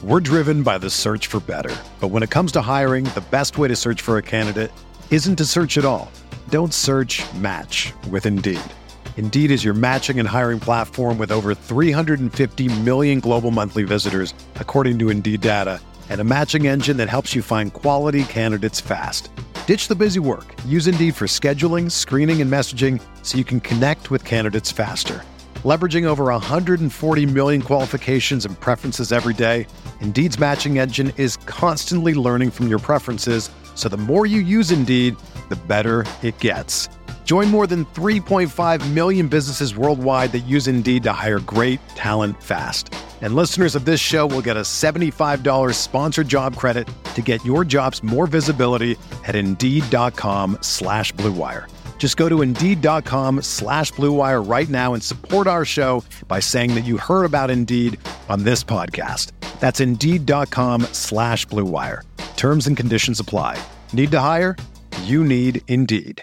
We're driven by the search for better. But when it comes to hiring, the best way to search for a candidate isn't to search at all. Don't search, match with Indeed. Indeed is your matching and hiring platform with over 350 million global monthly visitors, according to Indeed data, and a matching engine that helps you find quality candidates fast. Ditch the busy work. Use Indeed for scheduling, screening, and messaging so you can connect with candidates faster. Leveraging over 140 million qualifications and preferences every day, Indeed's matching engine is constantly learning from your preferences, so the more you use Indeed, the better it gets. Join more than 3.5 million businesses worldwide that use Indeed to hire great talent fast. And listeners of this show will get a $75 sponsored job credit to get your jobs more visibility at Indeed.com/Blue Wire. Just go to Indeed.com/Blue Wire right now and support our show by saying that you heard about Indeed on this podcast. That's Indeed.com/Blue Wire. Terms and conditions apply. Need to hire? You need Indeed.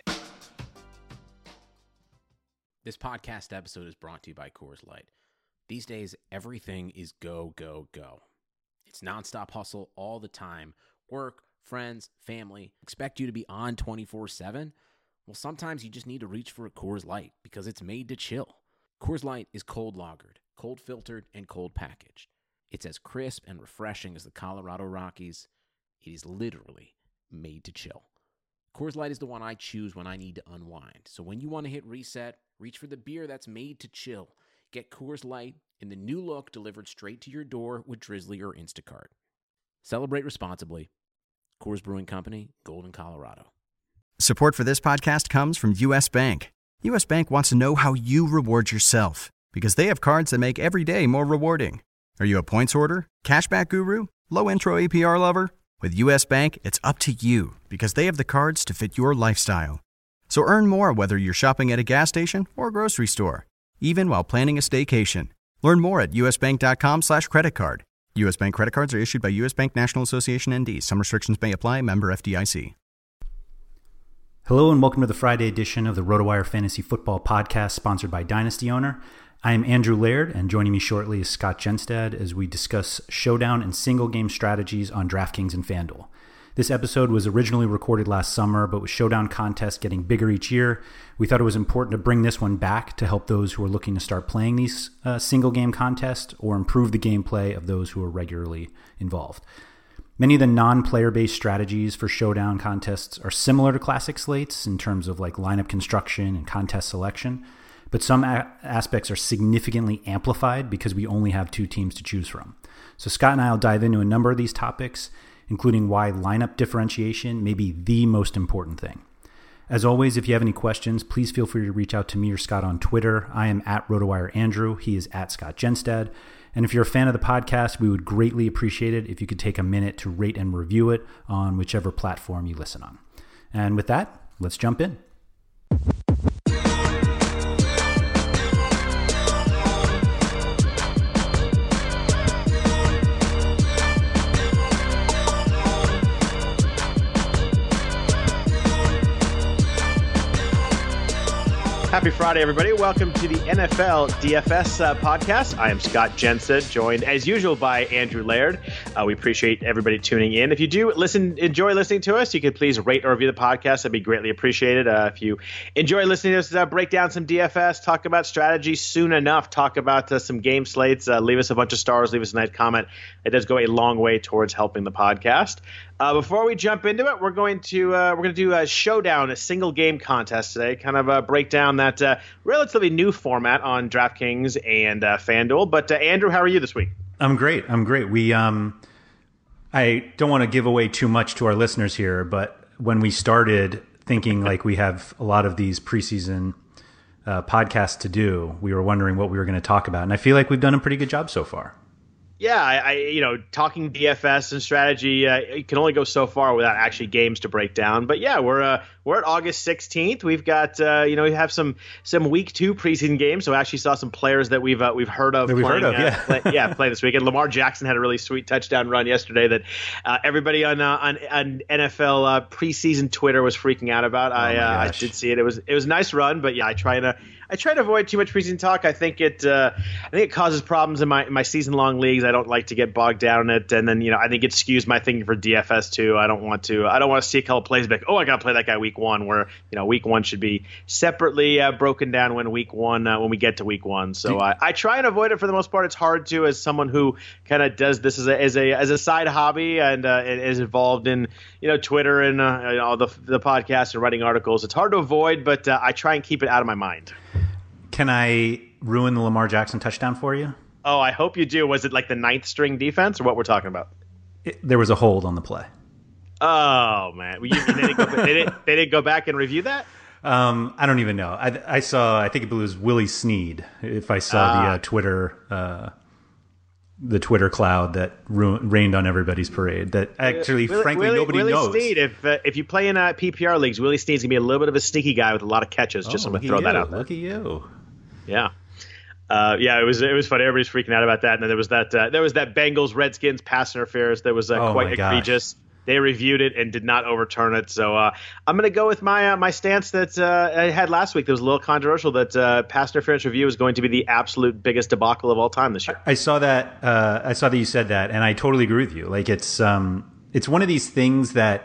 This podcast episode is brought to you by Coors Light. These days, everything is go, go, go. It's nonstop hustle all the time. Work, friends, family, expect you to be on 24/7. Well, sometimes you just need to reach for a Coors Light because it's made to chill. Coors Light is cold lagered, cold filtered, and cold packaged. It's as crisp and refreshing as the Colorado Rockies. It is literally made to chill. Coors Light is the one I choose when I need to unwind. So when you want to hit reset, reach for the beer that's made to chill. Get Coors Light in the new look delivered straight to your door with Drizzly or Instacart. Celebrate responsibly. Coors Brewing Company, Golden, Colorado. Support for this podcast comes from U.S. Bank. U.S. Bank wants to know how you reward yourself because they have cards that make every day more rewarding. Are you a points hoarder, cashback guru, low intro APR lover? With U.S. Bank, it's up to you because they have the cards to fit your lifestyle. So earn more whether you're shopping at a gas station or a grocery store, even while planning a staycation. Learn more at usbank.com/credit card. U.S. Bank credit cards are issued by U.S. Bank National Association ND. Some restrictions may apply. Member FDIC. Hello and welcome to the Friday edition of the RotoWire Fantasy Football Podcast, sponsored by Dynasty Owner. I am Andrew Laird, and joining me shortly is Scott Genstad as we discuss showdown and single-game strategies on DraftKings and FanDuel. This episode was originally recorded last summer, but with showdown contests getting bigger each year, we thought it was important to bring this one back to help those who are looking to start playing these single-game contests or improve the gameplay of those who are regularly involved. Many of the non-player-based strategies for showdown contests are similar to classic slates in terms of like lineup construction and contest selection, but some aspects are significantly amplified because we only have two teams to choose from. So Scott and I will dive into a number of these topics, including why lineup differentiation may be the most important thing. As always, if you have any questions, please feel free to reach out to me or Scott on Twitter. I am at RotoWireAndrew. He is at Scott Genstad. And if you're a fan of the podcast, we would greatly appreciate it if you could take a minute to rate and review it on whichever platform you listen on. And with that, let's jump in. Happy Friday, everybody. Welcome to the NFL DFS podcast. I am Scott Jensen, joined as usual by Andrew Laird. We appreciate everybody tuning in. If you do enjoy listening to us, you could please rate or review the podcast. That'd be greatly appreciated. If you enjoy listening to us break down some DFS, talk about strategy soon enough, talk about some game slates, leave us a bunch of stars, leave us a nice comment. It does go a long way towards helping the podcast. Before we jump into it, we're going to do a showdown, a single game contest today. Kind of break down that relatively new format on DraftKings and FanDuel. But Andrew, how are you this week? I'm great. We I don't want to give away too much to our listeners here, but when we started thinking like we have a lot of these preseason podcasts to do, we were wondering what we were going to talk about, and I feel like we've done a pretty good job so far. Yeah, I talking DFS and strategy, it can only go so far without actually games to break down. But yeah, we're we're at August 16th. We've got we have some week 2 preseason games. So I actually saw some players that we've heard of. Play this weekend. Lamar Jackson had a really sweet touchdown run yesterday that everybody on NFL preseason Twitter was freaking out about. I did see it. It was a nice run, but yeah, I try to avoid too much preseason talk. I think it causes problems in my season long leagues. I don't like to get bogged down in it, and then I think it skews my thinking for DFS too. I don't want to see a couple plays back. Oh, I got to play that guy week 1, where week 1 should be separately broken down when we get to week 1. So I try and avoid it for the most part. It's hard to, as someone who kind of does this as a side hobby and is involved in Twitter and all the podcast and writing articles. It's hard to avoid, but I try and keep it out of my mind. Can I ruin the Lamar Jackson touchdown for you? Oh, I hope you do. Was it like the 9th string defense or what we're talking about? There was a hold on the play. Oh, man. They didn't go back and review that? I don't even know. I think it was Willie Snead. If I saw the Twitter cloud that rained on everybody's parade, that actually, frankly, nobody knows. Willie Snead, if you play in PPR leagues, Willie Snead's going to be a little bit of a sneaky guy with a lot of catches. Just I'm going to throw that out there. Look at you. Yeah. It was funny. Everybody's freaking out about that. And then there was that Bengals Redskins pass interference that was quite egregious. Gosh. They reviewed it and did not overturn it. So I'm going to go with my stance that I had last week. That was a little controversial. That pass interference review is going to be the absolute biggest debacle of all time this year. I saw that. I saw that you said that, and I totally agree with you. Like it's one of these things that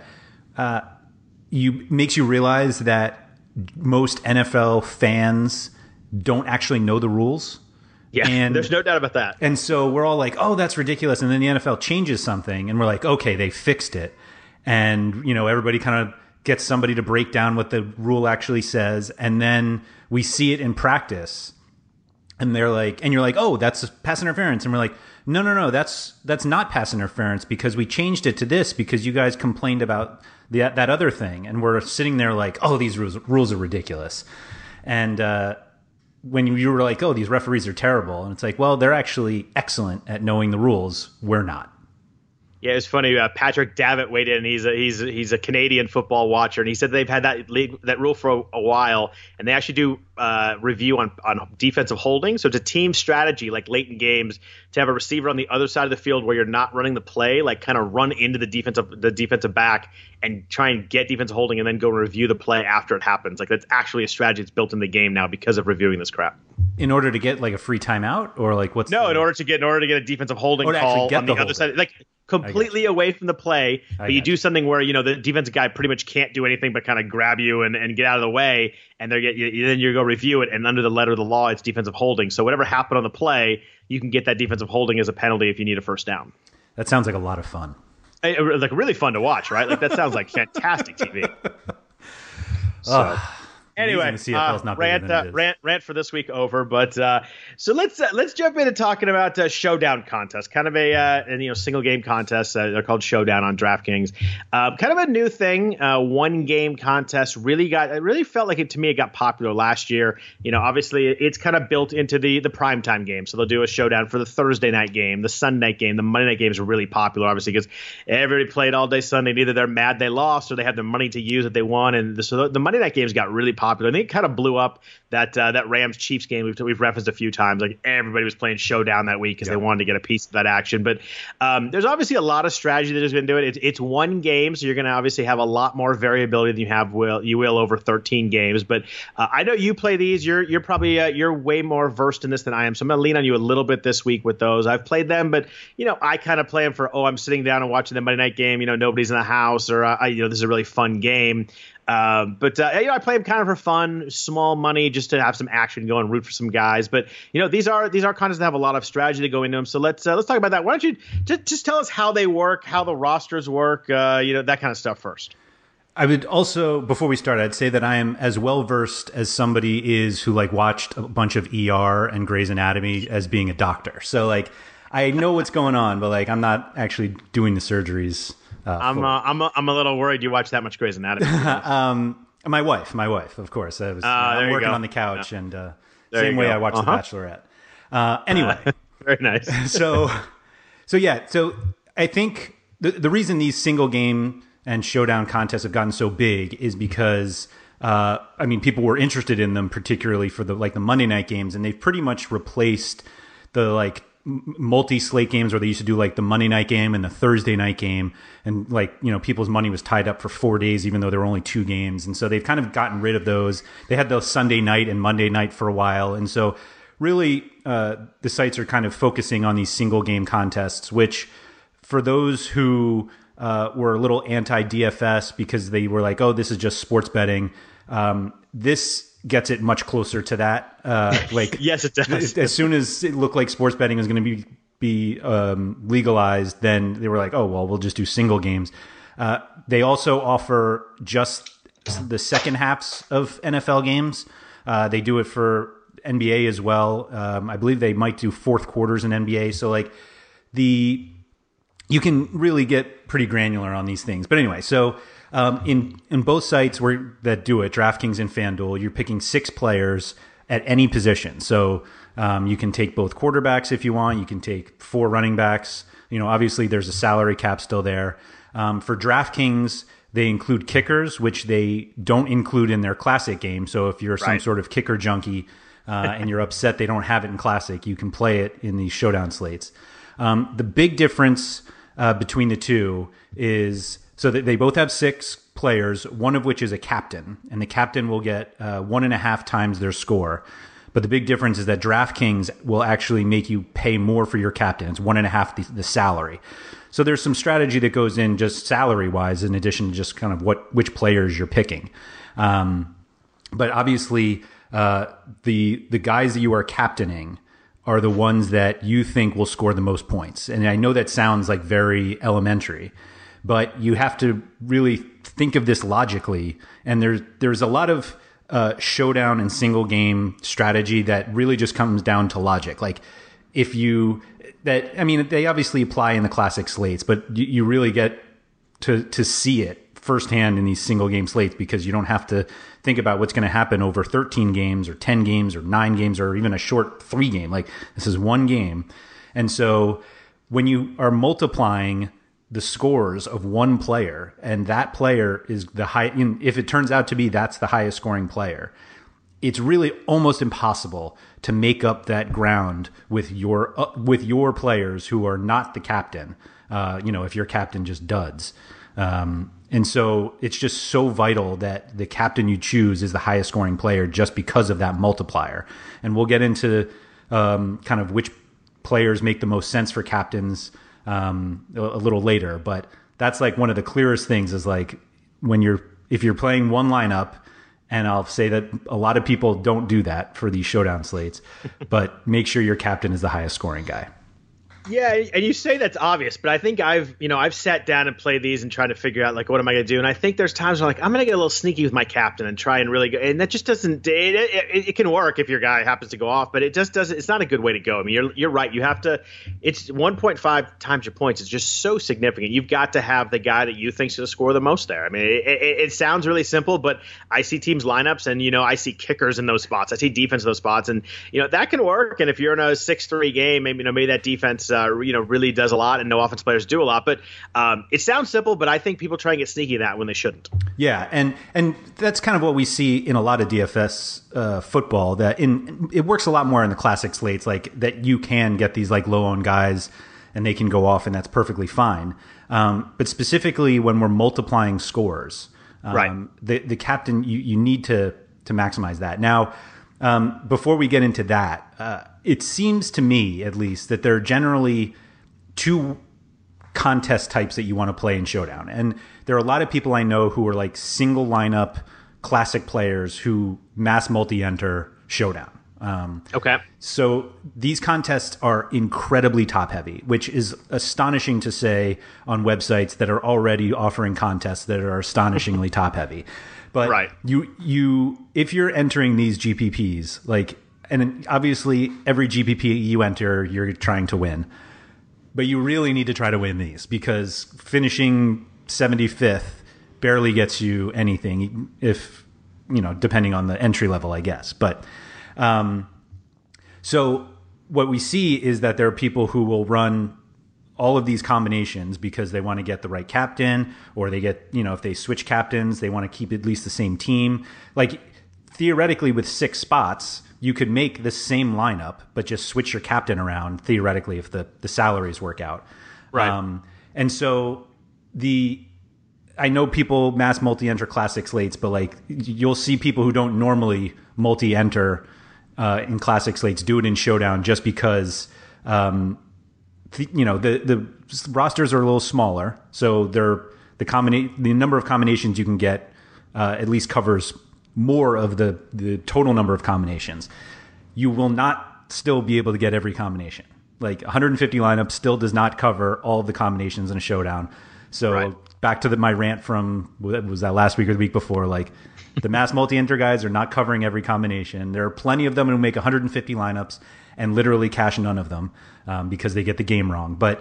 makes you realize that most NFL fans don't actually know the rules. Yeah, and there's no doubt about that. And so we're all like, oh, that's ridiculous. And then the NFL changes something, and we're like, okay, they fixed it. And, everybody kind of gets somebody to break down what the rule actually says. And then we see it in practice. And they're like, and you're like, oh, that's pass interference. And we're like, no, that's not pass interference because we changed it to this because you guys complained about that other thing. And we're sitting there like, oh, these rules are ridiculous. And, when you were like, oh, these referees are terrible. And it's like, well, they're actually excellent at knowing the rules. We're not. Yeah, it's funny. Patrick Davitt weighed in. He's a Canadian football watcher, and he said they've had that rule for a while, and they actually do review on defensive holding. So it's a team strategy, like late in games, to have a receiver on the other side of the field where you're not running the play, like kind of run into the defensive back and try and get defensive holding, and then go review the play after it happens. Like that's actually a strategy that's built in the game now because of reviewing this crap. In order to get like a free timeout, or like what's in order to get a defensive holding call on the other side, like completely away from the play, but you do something where the defensive guy pretty much can't do anything but kind of grab you and get out of the way, and then you go review it, and under the letter of the law, it's defensive holding. So whatever happened on the play, you can get that defensive holding as a penalty if you need a first down. That sounds like a lot of fun. Like really fun to watch, right? Like that sounds like fantastic TV. So. Anyway, rant for this week over. But so let's jump into talking about showdown contests, kind of a single game contest. They're called Showdown on DraftKings. Kind of a new thing. One game contest really felt like it to me. It got popular last year. Obviously it's kind of built into the primetime game. So they'll do a showdown for the Thursday night game, the Sunday night game, the Monday night games are really popular, obviously, because everybody played all day Sunday. Either they're mad they lost or they have the money to use that they won. And so the Monday night games got really popular. I think it kind of blew up that Rams Chiefs game we've referenced a few times. Like everybody was playing Showdown that week because they wanted to get a piece of that action. But there's obviously a lot of strategy that is going to do it. It's one game, so you're going to obviously have a lot more variability than you will over 13 games. But I know you play these. You're probably you're way more versed in this than I am. So I'm going to lean on you a little bit this week with those. I've played them, but I kind of play them for I'm sitting down and watching the Monday night game. Nobody's in the house, or this is a really fun game. But I play them kind of for fun, small money, just to have some action, go and root for some guys. But these are contests that have a lot of strategy to go into them. So let's talk about that. Why don't you just tell us how they work, how the rosters work, that kind of stuff first. I would also, before we start, I'd say that I am as well versed as somebody is who watched a bunch of ER and Grey's Anatomy as being a doctor. So I know what's going on, but I'm not actually doing the surgeries. I'm a little worried you watch that much Grey's Anatomy. My wife, of course. I'm working on the couch, and same way I watch The Bachelorette. Anyway, very nice. So I think the reason these single game and showdown contests have gotten so big is because people were interested in them, particularly for the Monday night games, and they've pretty much replaced the multi-slate games where they used to do the Monday night game and the Thursday night game, and people's money was tied up for 4 days even though there were only 2 games, and so they've kind of gotten rid of those. They had the Sunday night and Monday night for a while, and so really the sites are kind of focusing on these single game contests, which for those who were a little anti-DFS because they were like, oh, this is just sports betting, this gets it much closer to that. Yes, it does. As soon as it looked like sports betting was going to be legalized, then they were like, oh, well, we'll just do single games. They also offer just the second halves of NFL games. They do it for NBA as well. I believe they might do fourth quarters in NBA. So you can really get pretty granular on these things. But anyway, so in both sites that do it, DraftKings and FanDuel, you're picking 6 players at any position. So you can take both quarterbacks if you want. You can take 4 running backs. Obviously there's a salary cap still there. For DraftKings, they include kickers, which they don't include in their classic game. So if you're some sort of kicker junkie and you're upset they don't have it in classic, you can play it in these showdown slates. The big difference between the two is so that they both have 6 players, one of which is a captain, and the captain will get 1.5 times their score. But the big difference is that DraftKings will actually make you pay more for your captain. It's 1.5 the salary. So there's some strategy that goes in just salary wise, in addition to just kind of which players you're picking. But obviously, the guys that you are captaining are the ones that you think will score the most points. And I know that sounds like very elementary, but you have to really think of this logically. And there's a lot of showdown and single game strategy that really just comes down to logic. They obviously apply in the classic slates, but you really get to see it firsthand in these single game slates because you don't have to think about what's going to happen over 13 games or 10 games or 9 games or even a short 3 game. This is one game. And so when you are multiplying the scores of one player and that player is the high, if it turns out to be that's the highest scoring player, it's really almost impossible to make up that ground with your players who are not the captain. If your captain just duds. And so it's just so vital that the captain you choose is the highest scoring player just because of that multiplier. And we'll get into kind of which players make the most sense for captains a little later. But that's one of the clearest things is if you're playing one lineup, and I'll say that a lot of people don't do that for these showdown slates, but make sure your captain is the highest scoring guy. Yeah, and you say that's obvious, but I think I've sat down and played these and tried to figure out what am I going to do, and I think there's times where I'm going to get a little sneaky with my captain and try and really go, and that just doesn't. It can work if your guy happens to go off, but it just doesn't. It's not a good way to go. I mean, you're right. You have to. It's 1.5 times your points. It's just so significant. You've got to have the guy that you think's going to score the most there. I mean, it sounds really simple, but I see teams lineups, and I see kickers in those spots. I see defense in those spots, and that can work. And if you're in a 6-3 game, maybe that defense. Really does a lot, and no offense players do a lot. But it sounds simple, but I think people try and get sneaky in that when they shouldn't. Yeah, and that's kind of what we see in a lot of DFS football. That it works a lot more in the classic slates, that you can get these low-owned guys, and they can go off, and that's perfectly fine. But specifically when we're multiplying scores, right? The captain, you need to maximize that. Now, before we get into that, it seems to me, at least, that there are generally 2 contest types that you want to play in Showdown. And there are a lot of people I know who are single lineup classic players who mass multi-enter Showdown. Okay. So these contests are incredibly top heavy, which is astonishing to say on websites that are already offering contests that are astonishingly top heavy. But right. you if you're entering these GPPs, and obviously every GPP you enter, you're trying to win. But you really need to try to win these because finishing 75th barely gets you anything if, depending on the entry level, I guess. But so what we see is that there are people who will run all of these combinations because they want to get the right captain, or they get, if they switch captains, they want to keep at least the same team. Like, theoretically, with 6 spots, you could make the same lineup, but just switch your captain around, theoretically, if the salaries work out. Right. And so I know people mass multi-enter classic slates, but like, you'll see people who don't normally multi-enter in classic slates do it in Showdown just because, the rosters are a little smaller. So the number of combinations you can get at least covers more of the total number of combinations. You will not still be able to get every combination. Like 150 lineups still does not cover all of the combinations in a Showdown. So back to my rant from, was that last week or the week before? Like, the mass multi-enter guys are not covering every combination. There are plenty of them who make 150 lineups and literally cash none of them because they get the game wrong. But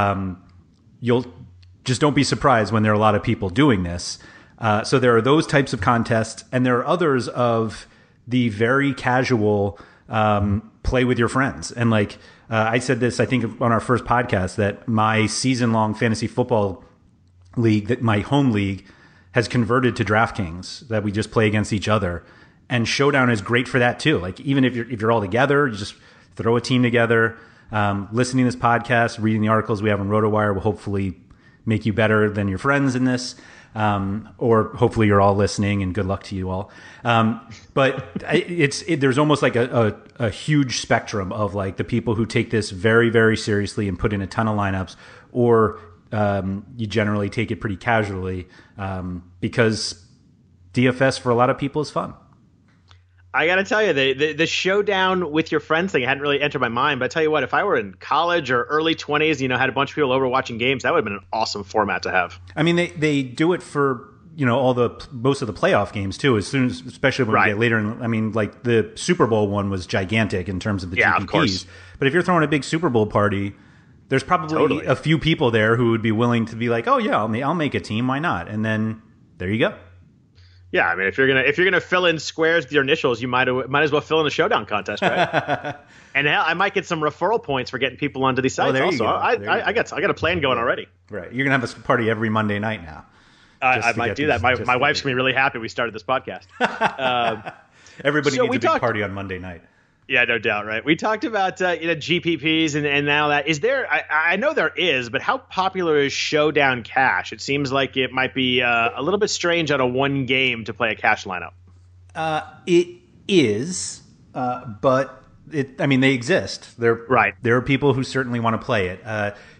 you'll just don't be surprised when there are a lot of people doing this. So there are those types of contests, and there are others of the very casual play with your friends. And like I said this, I think on our first podcast, that my season-long fantasy football league, that my home league, has converted to DraftKings, that we just play against each other. And Showdown is great for that too. Like, even if you're all together, you just throw a team together. Listening to this podcast, reading the articles we have on RotoWire will hopefully make you better than your friends in this. Or hopefully you're all listening, and good luck to you all. But there's almost like a huge spectrum of like the people who take this very, very seriously and put in a ton of lineups, or you generally take it pretty casually because DFS for a lot of people is fun. I got to tell you, the Showdown with your friends thing hadn't really entered my mind. But I tell you what, if I were in college or early 20s, had a bunch of people over watching games, that would have been an awesome format to have. I mean, they do it for most of the playoff games too. Especially when we get later in. I mean, like the Super Bowl one was gigantic in terms of the GPPs. Of course. But if you're throwing a big Super Bowl party, there's probably a few people there who would be willing to be like, oh yeah, I'll make a team. Why not? And then there you go. Yeah, I mean, if you're gonna fill in squares with your initials, you might as well fill in a Showdown contest, right? And hell, I might get some referral points for getting people onto these sites. Also, I got a plan going already. Right, you're gonna have a party every Monday night now. I might do that. My wife's gonna be really happy we started this podcast. Everybody needs a big party on Monday night. Yeah, no doubt, right? We talked about GPPs and now that. Is there? I know there is, but how popular is Showdown Cash? It seems like it might be a little bit strange on a one game to play a cash lineup. It is, but they exist. There are people who certainly want to play it.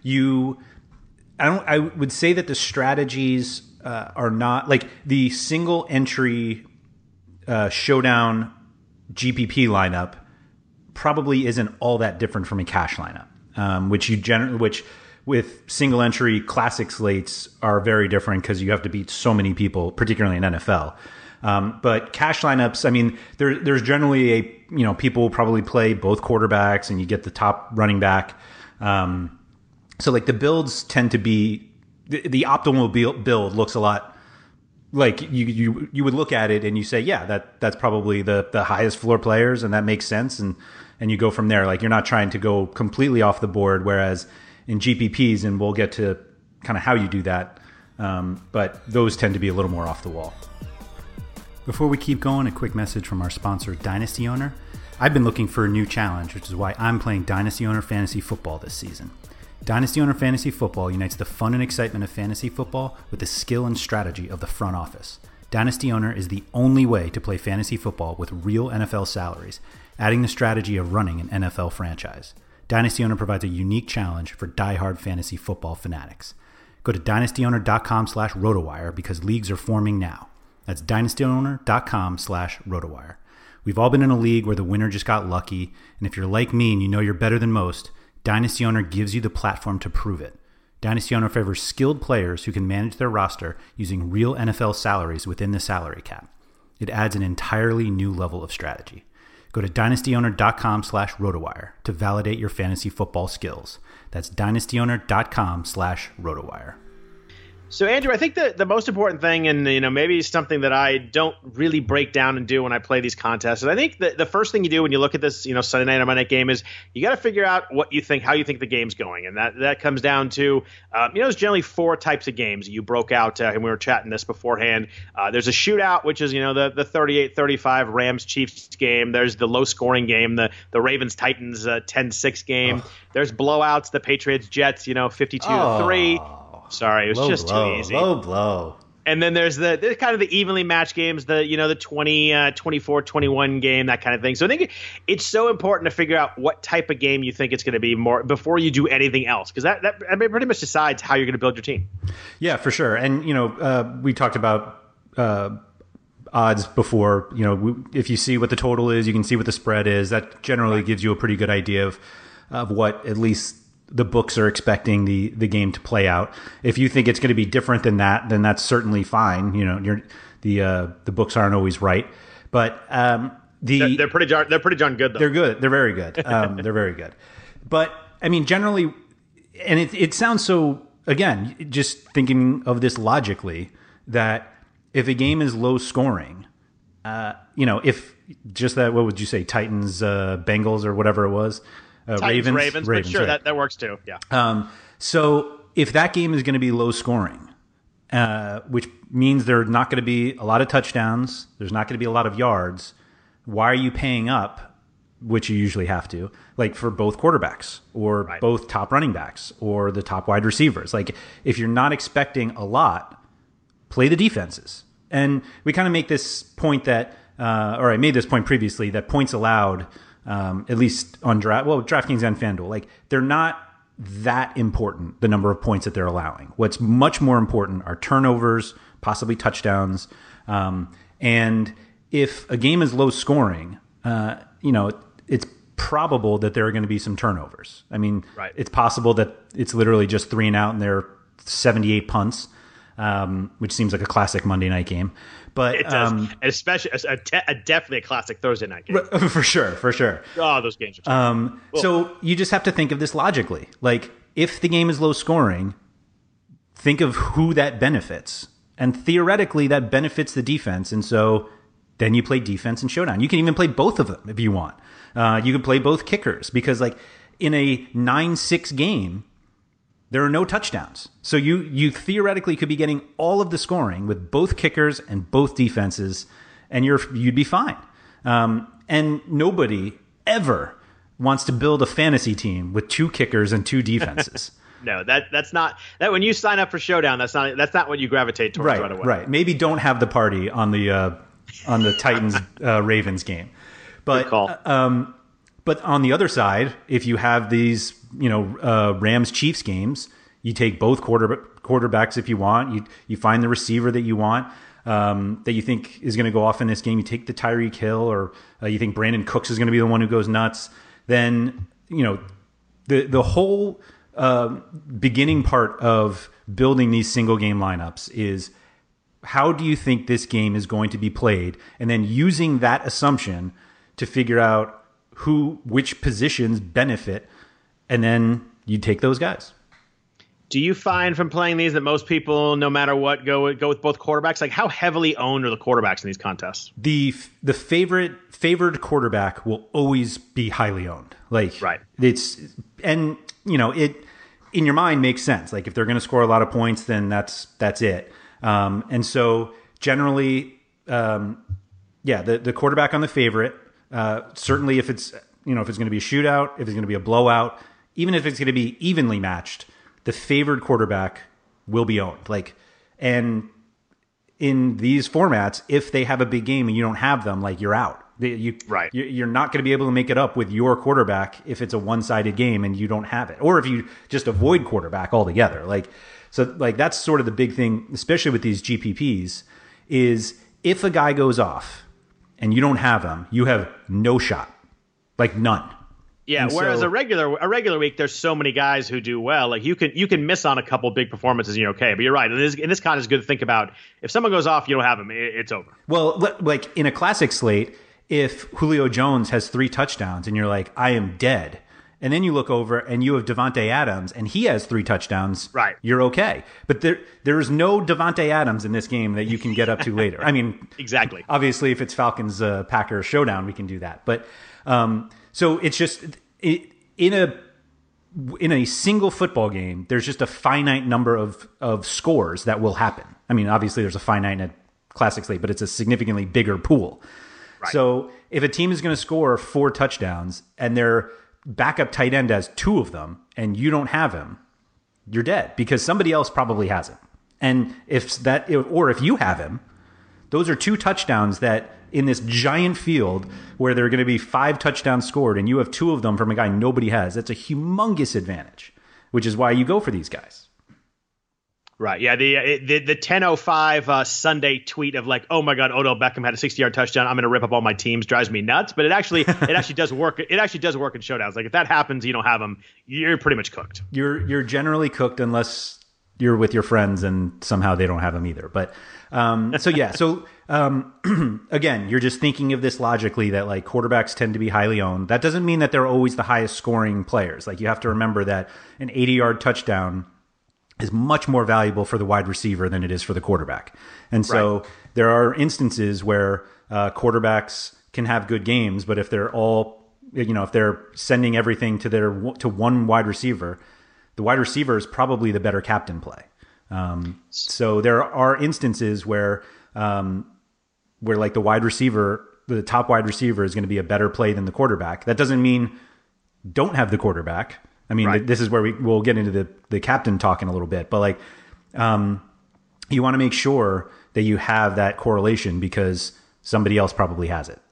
I would say that the strategies are not like the single entry Showdown GPP lineup. Probably isn't all that different from a cash lineup, which with single entry classic slates are very different because you have to beat so many people, particularly in NFL. But cash lineups, I mean, there's generally people will probably play both quarterbacks, and you get the top running back. So like the builds tend to be the optimal build looks a lot like you would look at it and you say, yeah, that's probably the highest floor players, and that makes sense. And you go from there. Like, you're not trying to go completely off the board, whereas in GPPs, and we'll get to kind of how you do that, but those tend to be a little more off the wall. Before we keep going, a quick message from our sponsor, Dynasty Owner. I've been looking for a new challenge, which is why I'm playing Dynasty Owner Fantasy Football this season. Dynasty Owner Fantasy Football unites the fun and excitement of fantasy football with the skill and strategy of the front office. Dynasty Owner is the only way to play fantasy football with real NFL salaries, adding the strategy of running an NFL franchise. Dynasty Owner provides a unique challenge for diehard fantasy football fanatics. Go to dynastyowner.com/rotowire because leagues are forming now. That's dynastyowner.com/rotowire. We've all been in a league where the winner just got lucky, and if you're like me and you know you're better than most, Dynasty Owner gives you the platform to prove it. Dynasty Owner favors skilled players who can manage their roster using real NFL salaries within the salary cap. It adds an entirely new level of strategy. Go to dynastyowner.com/rotowire to validate your fantasy football skills. That's dynastyowner.com/rotowire. So, Andrew, I think the most important thing, and maybe something that I don't really break down and do when I play these contests, is I think the first thing you do when you look at this, Sunday night or Monday night game is you got to figure out how you think the game's going, and that comes down to, there's generally 4 types of games. You broke out, and we were chatting this beforehand. There's a shootout, which is the 38-35 Rams-Chiefs game. There's the low-scoring game, the Ravens-Titans 10-6 game. There's blowouts, the Patriots-Jets, 52-3. Sorry, it was just too easy. Low blow. And then there's the kind of the evenly matched games, the 24-21 game, that kind of thing. So I think it's so important to figure out what type of game you think it's going to be more before you do anything else, because that pretty much decides how you're going to build your team. Yeah, for sure. And we talked about odds before. If you see what the total is, you can see what the spread is. That generally gives you a pretty good idea of what at least the books are expecting the game to play out. If you think it's going to be different than that, then that's certainly fine. The books aren't always right, but they're pretty darn good though. They're good. They're very good. They're very good. But I mean, generally, and it sounds so. Again, just thinking of this logically, that if a game is low scoring, if just that, what would you say, Titans, Bengals, or whatever it was. Ravens, but sure, right. that works too. Yeah. So if that game is going to be low scoring, which means there's not going to be a lot of touchdowns, there's not going to be a lot of yards, why are you paying up, which you usually have to, like for both quarterbacks or both top running backs or the top wide receivers? Like if you're not expecting a lot, play the defenses. And we kind of make this point that, or I made this point previously, that points allowed, at least on DraftKings and FanDuel, like they're not that important, the number of points that they're allowing. What's much more important are turnovers, possibly touchdowns. And if a game is low scoring, it's probable that there are going to be some turnovers. I mean, It's possible that it's literally just 3 and out and there are 78 punts, which seems like a classic Monday night game. But it does, especially definitely a classic Thursday night game. For sure. Oh, those games are So you just have to think of this logically. Like, if the game is low scoring, think of who that benefits. And theoretically, that benefits the defense. And so then you play defense and showdown. You can even play both of them if you want. You can play both kickers, because like in a 9-6 game, there are no touchdowns. So you theoretically could be getting all of the scoring with both kickers and both defenses, and you'd be fine. And nobody ever wants to build a fantasy team with 2 kickers and 2 defenses. No, that's not that. When you sign up for Showdown, that's not what you gravitate towards right away. Right. Maybe don't have the party on the Titans Ravens game. But good call. But on the other side, if you have these, Rams Chiefs games, you take both quarterbacks if you want. You find the receiver that you want, that you think is going to go off in this game. You take the Tyreek Hill, or you think Brandon Cooks is going to be the one who goes nuts. Then the whole beginning part of building these single game lineups is, how do you think this game is going to be played, and then using that assumption to figure out which positions benefit, and then you take those guys. Do you find from playing these that most people, no matter what, go with both quarterbacks? Like, how heavily owned are the quarterbacks in these contests? The favored quarterback will always be highly owned. Like, right. It in your mind makes sense. Like, if they're going to score a lot of points, then that's it. And so generally, the quarterback on the favorite. Certainly if it's going to be a shootout, if it's going to be a blowout, even if it's going to be evenly matched, the favored quarterback will be owned. Like, and in these formats, if they have a big game and you don't have them, like, you're out. You're not going to be able to make it up with your quarterback if it's a one-sided game and you don't have it, or if you just avoid quarterback altogether. So that's sort of the big thing, especially with these GPPs, is if a guy goes off and you don't have him, you have no shot, like none. Yeah. And whereas a regular week, there's so many guys who do well. Like you can miss on a couple big performances and you're okay. But you're right. In this kind, it's good to think about, if someone goes off, you don't have him, it's over. Well, like in a classic slate, if Julio Jones has 3 touchdowns and you're like, I am dead, and then you look over and you have Devontae Adams and he has 3 touchdowns, right, you're okay. But there is no Devontae Adams in this game that you can get up to later. I mean, exactly. Obviously, if it's Falcons Packers showdown, we can do that. But so it's just in a single football game, there's just a finite number of scores that will happen. I mean, obviously, there's a finite in a classic slate, but it's a significantly bigger pool. Right. So if a team is going to score 4 touchdowns and their backup tight end has 2 of them and you don't have him, you're dead because somebody else probably has him. And if you have him, those are 2 touchdowns that in this giant field where there are going to be 5 touchdowns scored and you have 2 of them from a guy nobody has. That's a humongous advantage, which is why you go for these guys. Right. Yeah. The 10:05 Sunday tweet of like, oh my God, Odell Beckham had a 60-yard touchdown. I'm going to rip up all my teams drives me nuts. But it actually does work. It actually does work in showdowns. Like if that happens, you don't have them, you're pretty much cooked. You're generally cooked unless you're with your friends and somehow they don't have them either. But again, you're just thinking of this logically that like quarterbacks tend to be highly owned. That doesn't mean that they're always the highest scoring players. Like you have to remember that an 80-yard touchdown is much more valuable for the wide receiver than it is for the quarterback. And so there are instances where quarterbacks can have good games, but if they're if they're sending everything to one wide receiver, the wide receiver is probably the better captain play. So there are instances where like the wide receiver, the top wide receiver is going to be a better play than the quarterback. That doesn't mean don't have the quarterback. I mean, this is where we'll get into the captain talk in a little bit, but like, you want to make sure that you have that correlation because somebody else probably has it.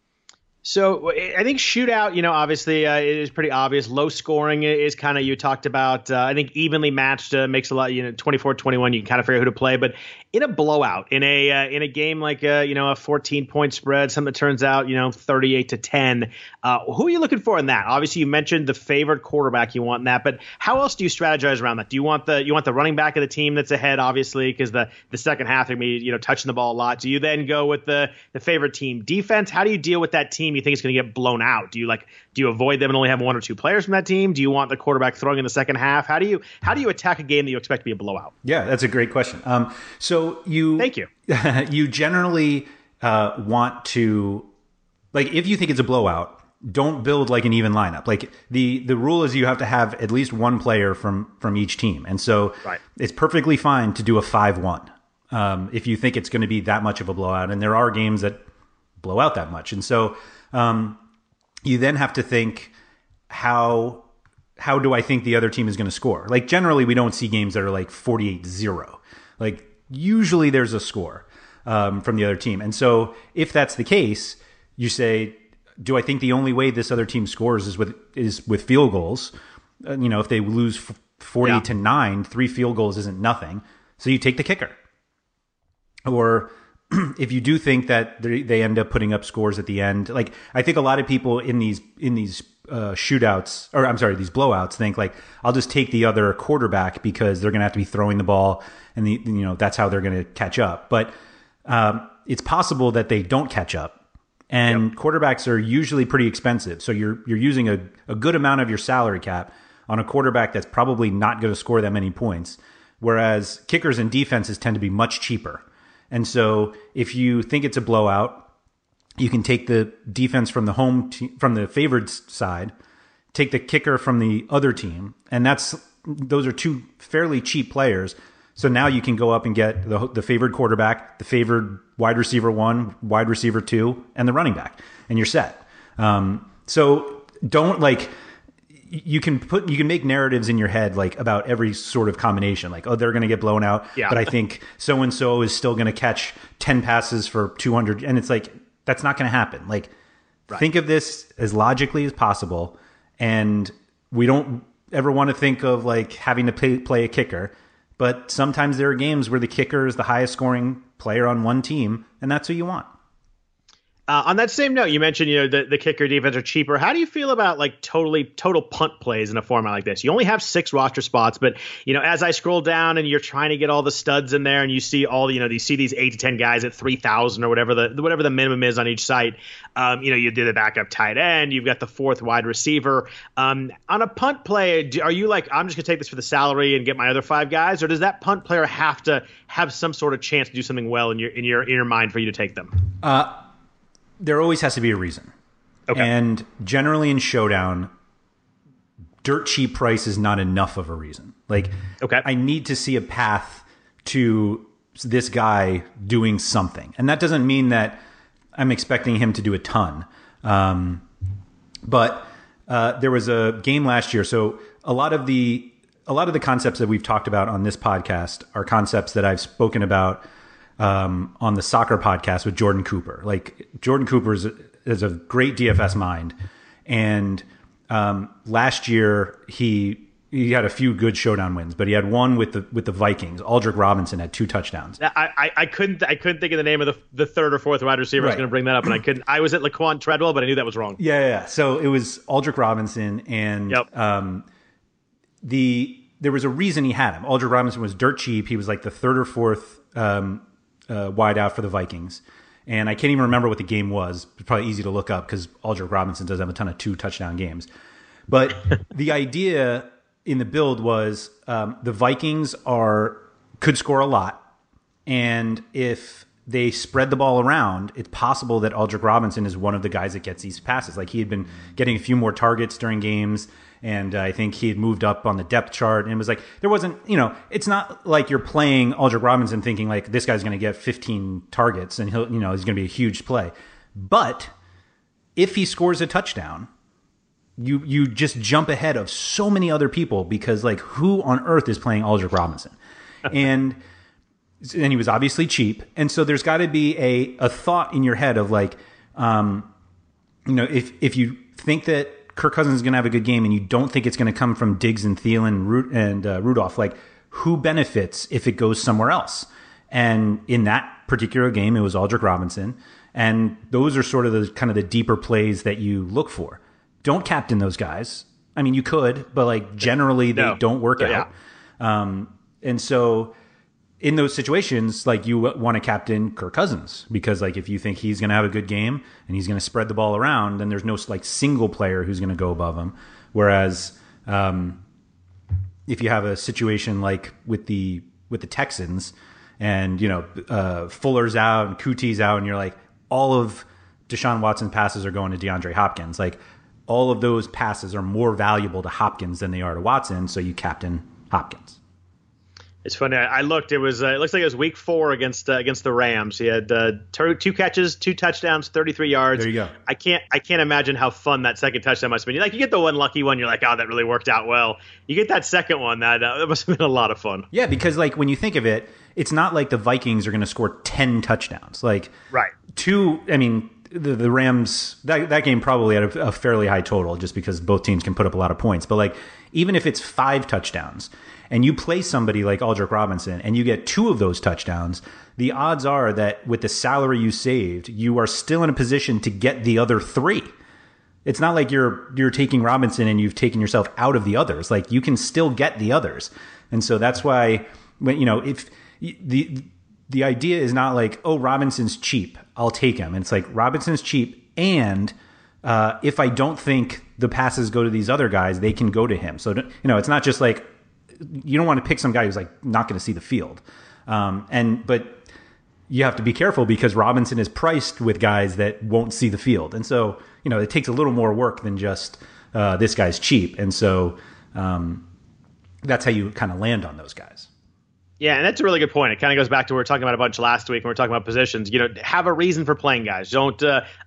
So I think shootout, obviously it is pretty obvious. Low scoring is kind of, you talked about, I think evenly matched makes a lot, 24-21, you can kind of figure out who to play. But in a blowout, in a game like, a 14-point spread, something that turns out, 38-10, who are you looking for in that? Obviously, you mentioned the favored quarterback you want in that, but how else do you strategize around that? Do you want the running back of the team that's ahead, obviously, because the second half they're going to be, touching the ball a lot. Do you then go with the favorite team defense? How do you deal with that team you think is going to get blown out? Do you avoid them and only have 1 or 2 players from that team? Do you want the quarterback throwing in the second half? How do you attack a game that you expect to be a blowout? Yeah, that's a great question. Thank you. You generally want to, like, if you think it's a blowout, don't build like an even lineup. Like the rule is you have to have at least 1 player from each team, and so it's perfectly fine to do a 5-1 if you think it's going to be that much of a blowout. And there are games that blow out that much, and so you then have to think how do I think the other team is going to score? Like generally, we don't see games that are like 48-0. Like usually there's a score from the other team. And so if that's the case, you say, do I think the only way this other team scores is with field goals? If they lose 40-9, 3 field goals isn't nothing. So you take the kicker. Or if you do think that they end up putting up scores at the end, like I think a lot of people in these shootouts, or I'm sorry, these blowouts think like, I'll just take the other quarterback because they're going to have to be throwing the ball and that's how they're going to catch up. But it's possible that they don't catch up. And quarterbacks are usually pretty expensive. So you're using a good amount of your salary cap on a quarterback that's probably not going to score that many points. Whereas kickers and defenses tend to be much cheaper. And so if you think it's a blowout, you can take the defense from from the favored side, take the kicker from the other team. And those are 2 fairly cheap players. So now you can go up and get the favored quarterback, the favored wide receiver 1, wide receiver 2, and the running back, and you're set. So don't like, you can make narratives in your head like about every sort of combination, like, oh, they're going to get blown out, but I think so and so is still going to catch 10 passes for 200, and it's like that's not going to happen. Like, think of this as logically as possible, and we don't ever want to think of like having to play a kicker. But sometimes there are games where the kicker is the highest scoring player on one team, and that's who you want. On that same note, you mentioned, the kicker defense are cheaper. How do you feel about like total punt plays in a format like this? You only have 6 roster spots, but as I scroll down and you're trying to get all the studs in there, and you see you see these 8 to 10 guys at 3,000 or whatever the minimum is on each site. You do the backup tight end, you've got the 4th wide receiver. On a punt play, are you like, I'm just gonna take this for the salary and get my other 5 guys, or does that punt player have to have some sort of chance to do something well in your mind for you to take them? There always has to be a reason. Okay. And generally in Showdown, dirt cheap price is not enough of a reason. Like, okay, I need to see a path to this guy doing something. And that doesn't mean that I'm expecting him to do a ton. But there was a game last year. So a lot of the concepts that we've talked about on this podcast are concepts that I've spoken about on the soccer podcast with Jordan Cooper. Like, Jordan Cooper is a great DFS mind. And last year he had a few good Showdown wins, but he had one with the Vikings. Aldrick Robinson had 2 touchdowns. I couldn't think of the name of the 3rd or 4th wide receiver. Right. I was going to bring that up, and I couldn't. I was at Laquan Treadwell, but I knew that was wrong. Yeah. So it was Aldrick Robinson, and yep. There was a reason he had him. Aldrick Robinson was dirt cheap. He was like the 3rd or 4th wide out for the Vikings. And I can't even remember what the game was. It's probably easy to look up because Aldrick Robinson does have a ton of 2 touchdown games. But the idea in the build was the Vikings could score a lot. And if they spread the ball around, it's possible that Aldrick Robinson is one of the guys that gets these passes. Like, he had been getting a few more targets during games. And I think he had moved up on the depth chart, and it was like, there wasn't, it's not like you're playing Aldrick Robinson thinking like this guy's going to get 15 targets and he's going to be a huge play. But if he scores a touchdown, you just jump ahead of so many other people, because like, who on earth is playing Aldrick Robinson? And he was obviously cheap. And so there's got to be a thought in your head of like, if you think that Kirk Cousins is going to have a good game and you don't think it's going to come from Diggs and Thielen and Rudolph, like, who benefits if it goes somewhere else? And in that particular game, it was Aldrick Robinson. And those are sort of the deeper plays that you look for. Don't captain those guys. I mean, you could, but like, generally they don't work out. And so in those situations, like, you want to captain Kirk Cousins, because like, if you think he's going to have a good game and he's going to spread the ball around, then there's no like single player who's going to go above him. Whereas if you have a situation like with the Texans, and Fuller's out and Coutie's out, and you're like, all of Deshaun Watson's passes are going to DeAndre Hopkins. Like, all of those passes are more valuable to Hopkins than they are to Watson, so you captain Hopkins. It's funny. I looked. It looks like it was week 4 against the Rams. He had 2 catches, 2 touchdowns, 33 yards. There you go. I can't imagine how fun that second touchdown must have been. Like, you get the one lucky one, you're like, oh, that really worked out well. You get that second one, that must have been a lot of fun. Yeah, because like, when you think of it, it's not like the Vikings are going to score 10 touchdowns. Like, right. 2. I mean, the Rams, that game probably had a fairly high total, just because both teams can put up a lot of points. But like, even if it's 5 touchdowns, and you play somebody like Aldrick Robinson and you get 2 of those touchdowns, the odds are that with the salary you saved, you are still in a position to get the other 3. It's not like you're taking Robinson and you've taken yourself out of the others. Like, you can still get the others. And so that's why, when if the idea is not like, oh, Robinson's cheap, I'll take him. And it's like, Robinson's cheap, and if I don't think the passes go to these other guys, they can go to him. So it's not just like, you don't want to pick some guy who's like not going to see the field. But you have to be careful, because Robinson is priced with guys that won't see the field. And so, it takes a little more work than just this guy's cheap. And so that's how you kind of land on those guys. Yeah, and that's a really good point. It kind of goes back to what we were talking about a bunch last week when we were talking about positions. Have a reason for playing guys. Don't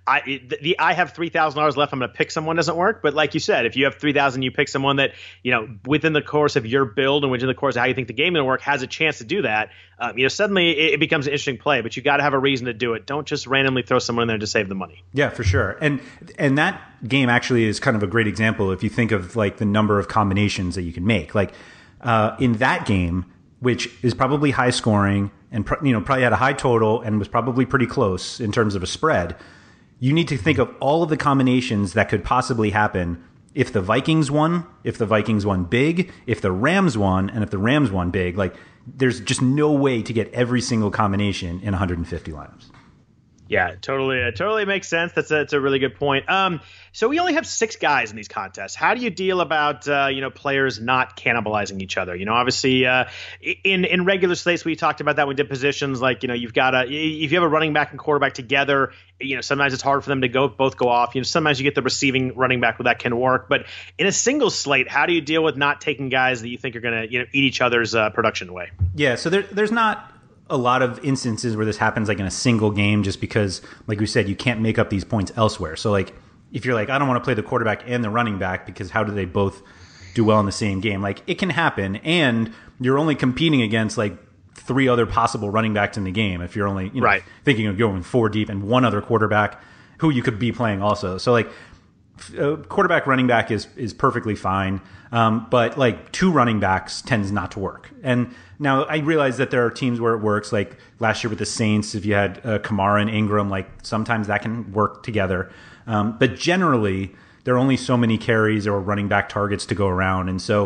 I have $3,000 left, I'm going to pick someone doesn't work. But like you said, if you have $3,000, you pick someone that, within the course of your build and within the course of how you think the game is going to work, has a chance to do that. Suddenly it becomes an interesting play, but you got to have a reason to do it. Don't just randomly throw someone in there to save the money. Yeah, for sure. And that game actually is kind of a great example if you think of like the number of combinations that you can make. Like in that game, which is probably high scoring and probably had a high total and was probably pretty close in terms of a spread, you need to think of all of the combinations that could possibly happen if the Vikings won, if the Vikings won big, if the Rams won, and if the Rams won big. Like, there's just no way to get every single combination in 150 lineups. Yeah, totally makes sense. That's a really good point. So we only have 6 guys in these contests. How do you deal about players not cannibalizing each other? Obviously, in regular slates we talked about that. We did positions like you've got if you have a running back and quarterback together, sometimes it's hard for them to both go off. Sometimes you get the receiving running back where that can work. But in a single slate, how do you deal with not taking guys that you think are going to eat each other's production away? Yeah, so there's not a lot of instances where this happens like in a single game, just because, like we said, you can't make up these points elsewhere. So like if you're like, I don't want to play the quarterback and the running back because how do they both do well in the same game? Like, it can happen, and you're only competing against like 3 other possible running backs in the game if you're only thinking of going 4 deep and one other quarterback who you could be playing also. So like quarterback running back is perfectly fine, but like 2 running backs tends not to work. And now I realize that there are teams where it works, like last year with the Saints, if you had Kamara and Ingram, like sometimes that can work together. But generally, there are only so many carries or running back targets to go around. And so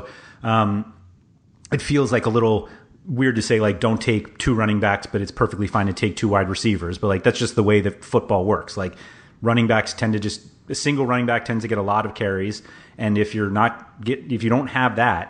it feels like a little weird to say, like, don't take 2 running backs, but it's perfectly fine to take 2 wide receivers. But like, that's just the way that football works. Like, running backs tend to a single running back tends to get a lot of carries. And if you don't have that,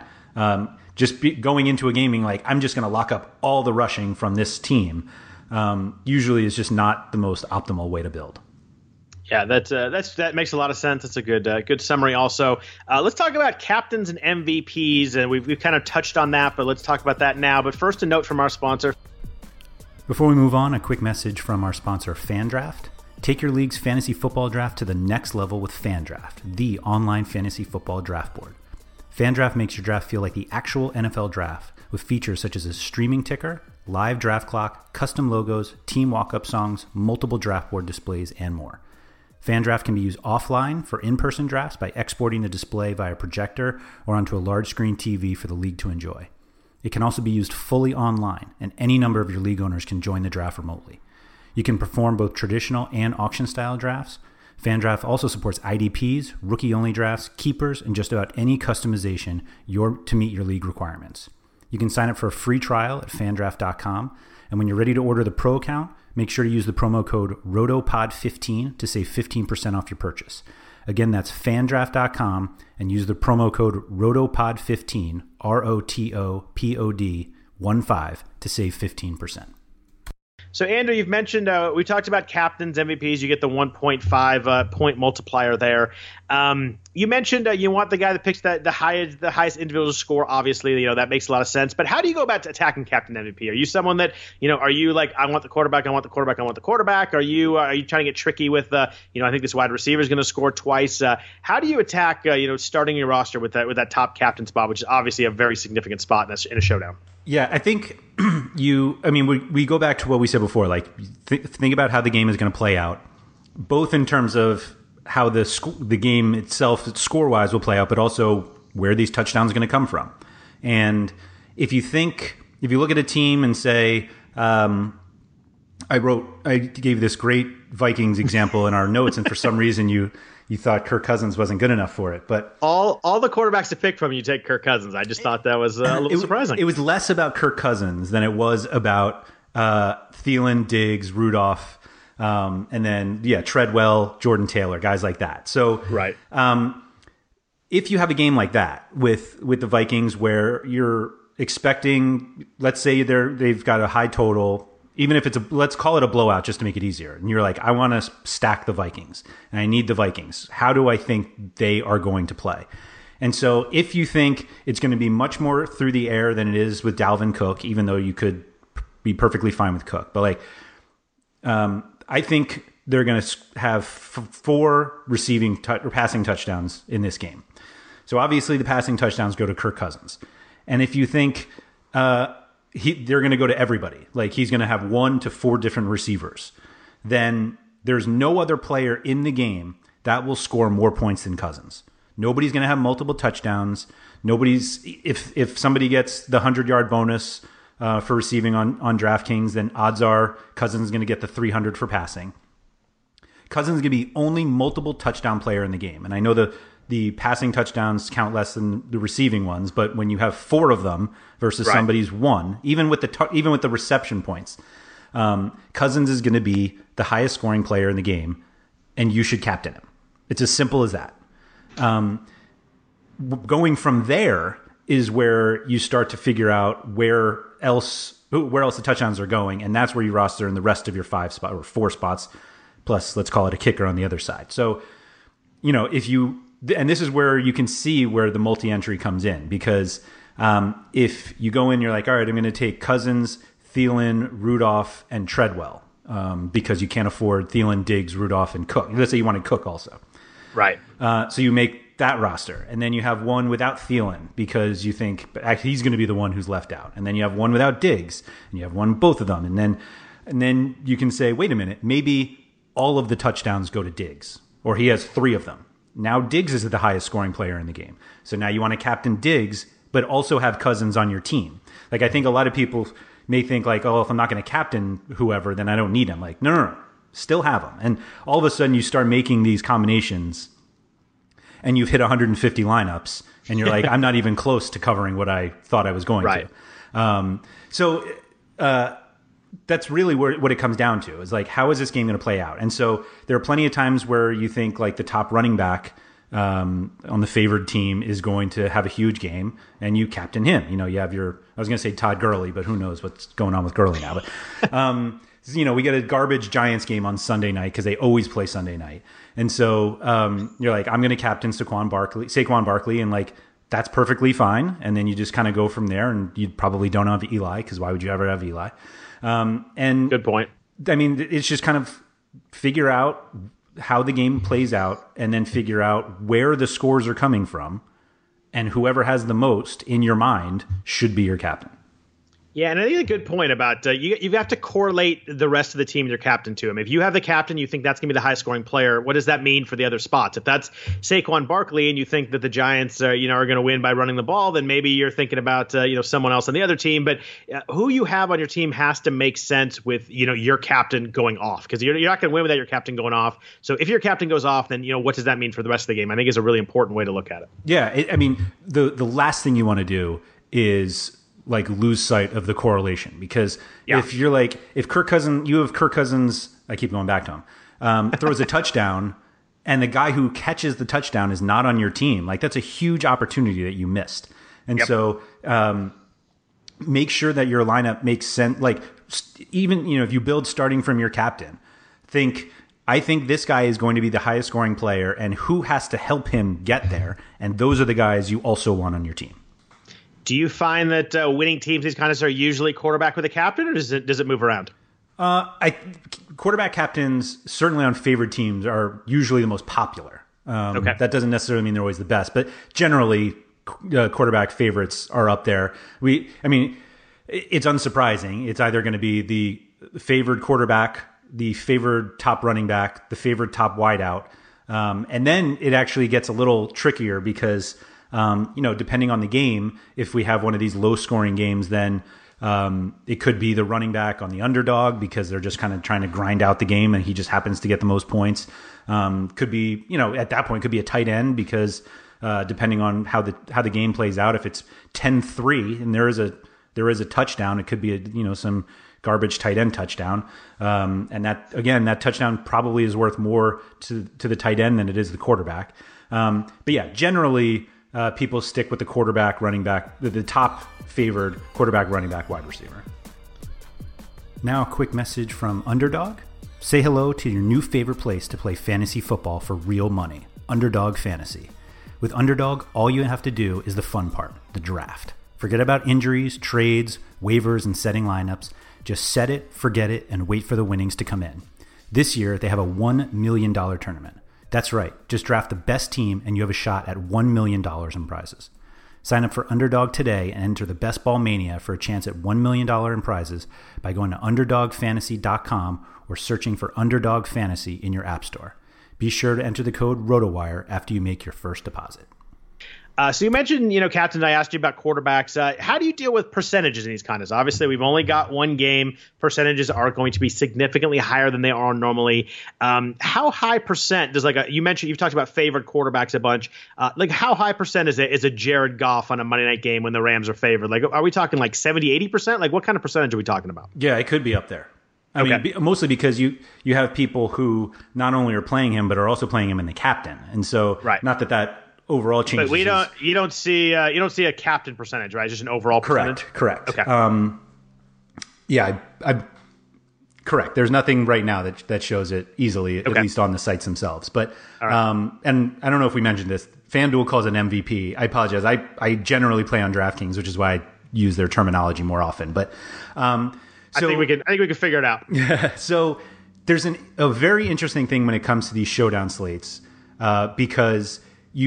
going into a game being like, I'm just going to lock up all the rushing from this team, usually is just not the most optimal way to build. Yeah, that makes a lot of sense. That's a good summary. Also, let's talk about captains and MVPs, and we've kind of touched on that, but let's talk about that now. But first, a note from our sponsor. Before we move on, a quick message from our sponsor, FanDraft. Take your league's fantasy football draft to the next level with FanDraft, the online fantasy football draft board. FanDraft makes your draft feel like the actual NFL draft, with features such as a streaming ticker, live draft clock, custom logos, team walk-up songs, multiple draft board displays, and more. FanDraft can be used offline for in-person drafts by exporting the display via projector or onto a large screen TV for the league to enjoy. It can also be used fully online, and any number of your league owners can join the draft remotely. You can perform both traditional and auction-style drafts. FanDraft also supports IDPs, rookie-only drafts, keepers, and just about any customization to meet your league requirements. You can sign up for a free trial at fandraft.com, and when you're ready to order the pro account, make sure to use the promo code ROTOPOD15 to save 15% off your purchase. Again, that's fandraft.com, and use the promo code ROTOPOD15, ROTOPOD15, to save 15%. So, Andrew, you've mentioned, we talked about captains, MVPs. You get the 1.5 point multiplier there. You mentioned you want the guy that picks the highest individual score. Obviously, that makes a lot of sense. But how do you go about attacking captain MVP? Are you someone that, are you like, I want the quarterback, I want the quarterback, I want the quarterback? Are you trying to get tricky with, I think this wide receiver is going to score twice? How do you attack, starting your roster with that top captain spot, which is obviously a very significant spot in a showdown? Yeah, I think we go back to what we said before. Like, think about how the game is going to play out, both in terms of how the game itself, score-wise, will play out, but also where these touchdowns are going to come from. And if you look at a team and say, I gave this great Vikings example in our notes, and for some reason you thought Kirk Cousins wasn't good enough for it. But all the quarterbacks to pick from, you take Kirk Cousins. I just thought that was a little surprising. It was less about Kirk Cousins than it was about Thielen, Diggs, Rudolph, and then Treadwell, Jordan Taylor, guys like that. So right. If you have a game like that with the Vikings where you're expecting, let's say they've got a high total, even if let's call it a blowout just to make it easier. And you're like, I want to stack the Vikings and I need the Vikings. How do I think they are going to play? And so if you think it's going to be much more through the air than it is with Dalvin Cook, even though you could be perfectly fine with Cook, but I think they're going to have 4 receiving or passing touchdowns in this game. So obviously the passing touchdowns go to Kirk Cousins. And if you think, they're going to go to everybody, like he's going to have 1 to 4 different receivers, then there's no other player in the game that will score more points than Cousins. Nobody's going to have multiple touchdowns. If somebody gets the 100-yard bonus for receiving on DraftKings, then odds are Cousins is going to get the 300 for passing. Cousins is going to be the only multiple touchdown player in the game. And I know the passing touchdowns count less than the receiving ones, but when you have 4 of them versus somebody's 1, even with the reception points, Cousins is going to be the highest scoring player in the game, and you should captain him. It's as simple as that. Going from there is where you start to figure out where else the touchdowns are going, and that's where you roster in the rest of your 5 spot or 4 spots, plus let's call it a kicker on the other side. So, and this is where you can see where the multi-entry comes in, because if you go in, you're like, all right, I'm going to take Cousins, Thielen, Rudolph, and Treadwell, because you can't afford Thielen, Diggs, Rudolph, and Cook. Let's say you wanted Cook also. Right. So you make that roster, and then you have one without Thielen because you think he's going to be the one who's left out, and then you have one without Diggs, and you have one both of them, and then you can say, wait a minute, maybe all of the touchdowns go to Diggs, or he has 3 of them. Now Diggs is the highest scoring player in the game, so now you want to captain Diggs, but also have Cousins on your team. Like, I think a lot of people may think like, oh, if I'm not going to captain whoever, then I don't need him. Like, no, still have him, and all of a sudden you start making these combinations. And you've hit 150 lineups, and you're like, I'm not even close to covering what I thought I was going to. So that's really what it comes down to, is like, how is this game going to play out? And so there are plenty of times where you think like the top running back on the favored team is going to have a huge game, and you captain him. You have I was going to say Todd Gurley, but who knows what's going on with Gurley now. But we get a garbage Giants game on Sunday night because they always play Sunday night. And so you're like, I'm going to captain Saquon Barkley, and like, that's perfectly fine. And then you just kind of go from there, and you probably don't have Eli, because why would you ever have Eli? And good point. I mean, it's just kind of figure out how the game plays out, and then figure out where the scores are coming from, and whoever has the most in your mind should be your captain. Yeah, and I think a good point about you have to correlate the rest of the team your captain to him. If you have the captain, you think that's going to be the highest scoring player. What does that mean for the other spots? If that's Saquon Barkley and you think that the Giants are going to win by running the ball, then maybe you're thinking about someone else on the other team. But who you have on your team has to make sense with your captain going off, because you're not going to win without your captain going off. So if your captain goes off, then what does that mean for the rest of the game? I think is a really important way to look at it. Yeah, the last thing you want to do is like lose sight of the correlation, because if you're like, if Kirk Cousins, I keep going back to him, throws a touchdown, and the guy who catches the touchdown is not on your team, like, that's a huge opportunity that you missed. And so make sure that your lineup makes sense. Like, even, if you build starting from your captain, I think this guy is going to be the highest scoring player, and who has to help him get there. And those are the guys you also want on your team. Do you find that winning teams, these kind of are usually quarterback with a captain, or does it move around? Quarterback captains, certainly on favored teams, are usually the most popular. That doesn't necessarily mean they're always the best, but generally quarterback favorites are up there. It's unsurprising. It's either going to be the favored quarterback, the favored top running back, the favored top wideout, and then it actually gets a little trickier because depending on the game, if we have one of these low scoring games, then it could be the running back on the underdog because they're just kind of trying to grind out the game and he just happens to get the most points. Could be, at that point, could be a tight end because depending on how the game plays out, if it's 10-3 and there is a touchdown, it could be some garbage tight end touchdown. And that touchdown probably is worth more to the tight end than it is the quarterback. But yeah, generally, people stick with the quarterback, running back, the top favored quarterback, running back, wide receiver. Now a quick message from Underdog. Say hello to your new favorite place to play fantasy football for real money, Underdog Fantasy. With Underdog, all you have to do is the fun part, the draft. Forget about injuries, trades, waivers, and setting lineups. Just set it, forget it, and wait for the winnings to come in. This year, they have a $1 million tournament. That's right. Just draft the best team and you have a shot at $1 million in prizes. Sign up for Underdog today and enter the Best Ball Mania for a chance at $1 million in prizes by going to UnderdogFantasy.com or searching for Underdog Fantasy in your app store. Be sure to enter the code ROTOWIRE after you make your first deposit. So you mentioned, Captain, I asked you about quarterbacks. How do you deal with percentages in these contests? Obviously, we've only got one game. Percentages are going to be significantly higher than they are normally. How high percent does you've talked about favored quarterbacks a bunch. How high percent is a Jared Goff on a Monday night game when the Rams are favored? Are we talking 70, 80%? What kind of percentage are we talking about? Yeah, it could be up there. I mean, mostly because you have people who not only are playing him, but are also playing him in the captain. And so not that overall changes. But you don't see a captain percentage, right? Just an overall percentage. Correct. Okay. I correct. There's nothing right now that shows it easily, at least on the sites themselves. But and I don't know if we mentioned this. FanDuel calls it MVP. I apologize. I generally play on DraftKings, which is why I use their terminology more often. But I think we can figure it out. So there's a very interesting thing when it comes to these showdown slates, because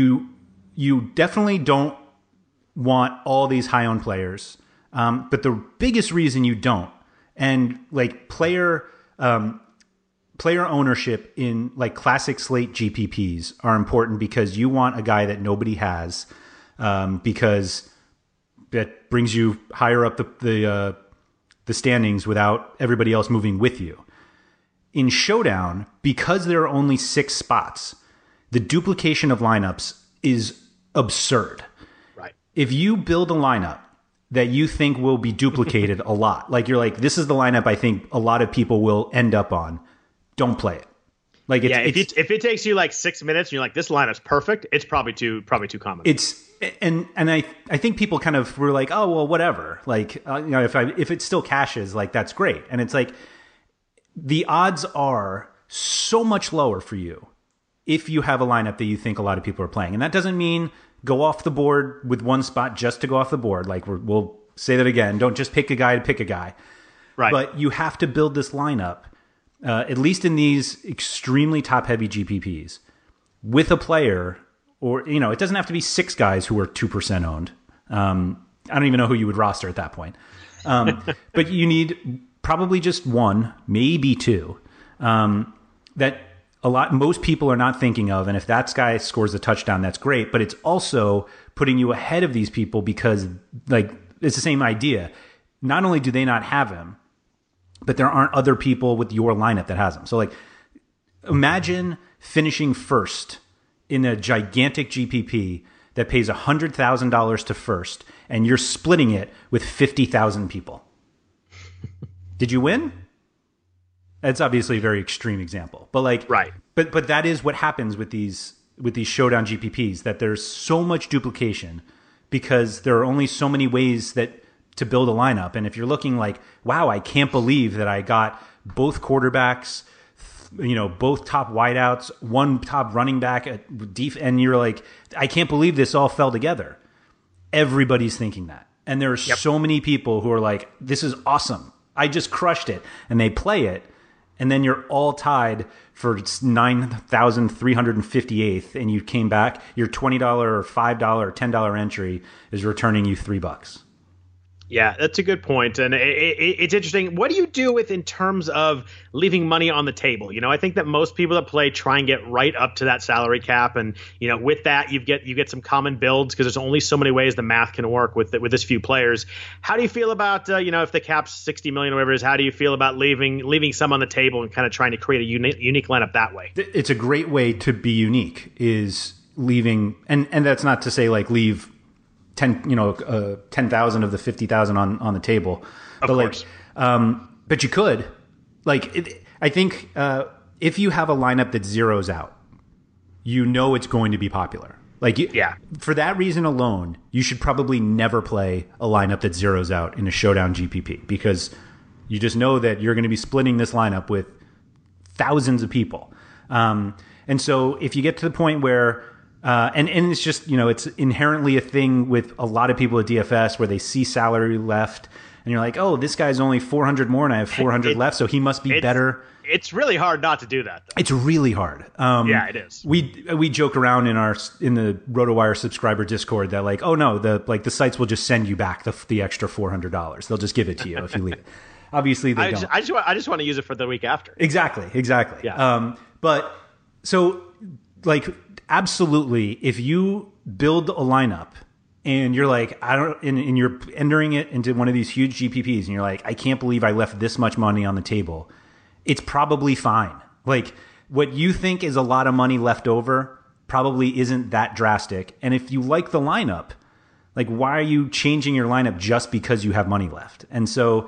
you definitely don't want all these high-owned players. But the biggest reason you don't, and player ownership in classic slate GPPs are important because you want a guy that nobody has, because that brings you higher up the standings without everybody else moving with you. In Showdown, because there are only 6 spots, the duplication of lineups is absurd. Right. If you build a lineup that you think will be duplicated a lot, this is the lineup I think a lot of people will end up on, don't play it. If it takes you 6 minutes and you're this lineup's perfect, it's probably too common. And I think people kind of were oh, well, whatever. If it still cashes, that's great. And it's the odds are so much lower for you if you have a lineup that you think a lot of people are playing. And that doesn't mean go off the board with one spot just to go off the board. We'll say that again. Don't just pick a guy to pick a guy. Right. But you have to build this lineup, at least in these extremely top-heavy GPPs, with a player, or, it doesn't have to be 6 guys who are 2% owned. I don't even know who you would roster at that point. But you need probably just 1, maybe 2, that most people are not thinking of. And if that guy scores a touchdown, that's great. But it's also putting you ahead of these people because it's the same idea. Not only do they not have him, but there aren't other people with your lineup that has him. So imagine finishing first in a gigantic GPP that pays $100,000 to first, and you're splitting it with 50,000 people. Did you win? That's obviously a very extreme example, but right. But that is what happens with these showdown GPPs, that there's so much duplication because there are only so many ways to build a lineup. And if you're looking wow, I can't believe that I got both quarterbacks, both top wideouts, one top running back, and you're I can't believe this all fell together. Everybody's thinking that. And there are so many people who are this is awesome. I just crushed it. And they play it. And then you're all tied for 9,358th, and you came back. Your $20 or $5 or $10 entry is returning you $3. Yeah, that's a good point. And it's interesting. What do you do in terms of leaving money on the table? I think that most people that play try and get right up to that salary cap. And, with that, you get some common builds because there's only so many ways the math can work with this few players. How do you feel about, if the cap's 60 million or whatever it is, how do you feel about leaving some on the table and kind of trying to create a unique lineup that way? It's a great way to be unique, is leaving. And that's not to say leave 10,000 of the 50,000 on the table. Of course. But you could, I think if you have a lineup that zeroes out, it's going to be popular. For that reason alone, you should probably never play a lineup that zeroes out in a showdown GPP, because you just know that you're going to be splitting this lineup with thousands of people. And so if you get to the point where and it's just, it's inherently a thing with a lot of people at DFS where they see salary left and you're oh, this guy's only 400 more and I have 400 left, so he must be better. It's really hard not to do that, though. It's really hard. Yeah, it is. We joke around in the RotoWire subscriber Discord that oh no, the sites will just send you back the extra $400. They'll just give it to you if you leave it. Obviously they don't. I just want to use it for the week after. Exactly. Yeah. But so absolutely, if you build a lineup and you're like, and you're entering it into one of these huge GPPs and you're like, I can't believe I left this much money on the table, it's probably fine. Like, what you think is a lot of money left over probably isn't that drastic. And if you like the lineup, like, why are you changing your lineup just because you have money left? And so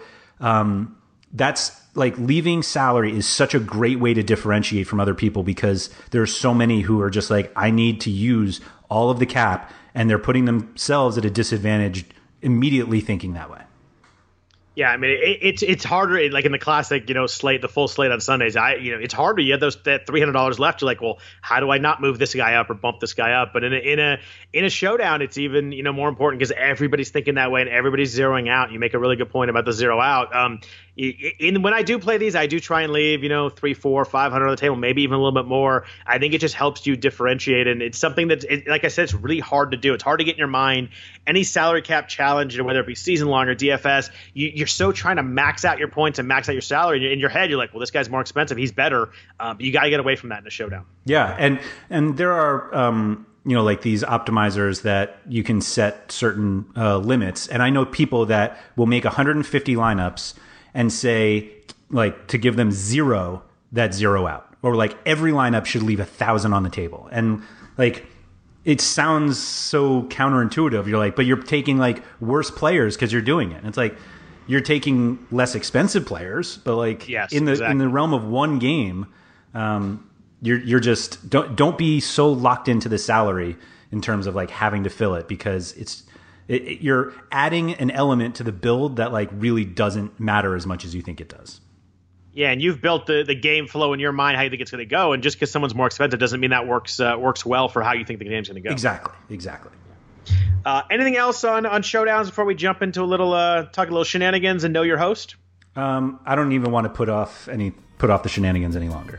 that's like, leaving salary is such a great way to differentiate from other people, because there's so many who are just like, I need to use all of the cap, and they're putting themselves at a disadvantage immediately thinking that way. Yeah, I mean, it's harder, like in the classic, slate, the full slate on Sundays. It's harder. You have that $300 left. You're like, well, how do I not move this guy up or bump this guy up? But in a showdown, it's even more important, because everybody's thinking that way and everybody's zeroing out. You make a really good point about the zero out. When I do play these, I do try and leave, 300, 400, 500 on the table, maybe even a little bit more. I think it just helps you differentiate, and it's something that, like I said, it's really hard to do. It's hard to get in your mind. Any salary cap challenge, whether it be season long or DFS, you're so trying to max out your points and max out your salary. In your head, you're like, well, this guy's more expensive, he's better. But you got to get away from that in a showdown. Yeah, and there are like these optimizers that you can set certain limits. And I know people that will make 150 lineups and say, like, to give them zero out, or like every lineup should leave 1,000 on the table. And like, it sounds so counterintuitive. You're like, but you're taking like worse players because you're doing it. And it's like, you're taking less expensive players, but like, yes, in the realm of one game, you're just don't be so locked into the salary in terms of like having to fill it, because you're adding an element to the build that like really doesn't matter as much as you think it does. Yeah, and you've built the game flow in your mind, how you think it's going to go, and just because someone's more expensive doesn't mean that works well for how you think the game's going to go. Exactly. Anything else on showdowns before we jump into talk a little shenanigans and know your host? I don't even want to put off the shenanigans any longer.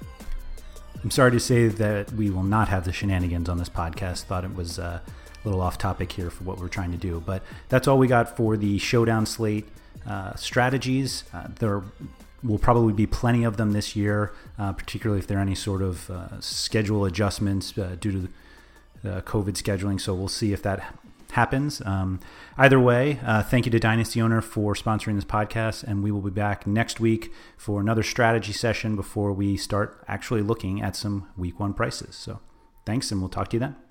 I'm sorry to say that we will not have the shenanigans on this podcast. Thought it was a little off topic here for what we're trying to do, but that's all we got for the showdown slate strategies. There will probably be plenty of them this year, particularly if there are any sort of schedule adjustments due to the COVID scheduling. So we'll see if that happens. Either way, thank you to Dynasty Owner for sponsoring this podcast, and we will be back next week for another strategy session before we start actually looking at some week one prices. So thanks, and we'll talk to you then.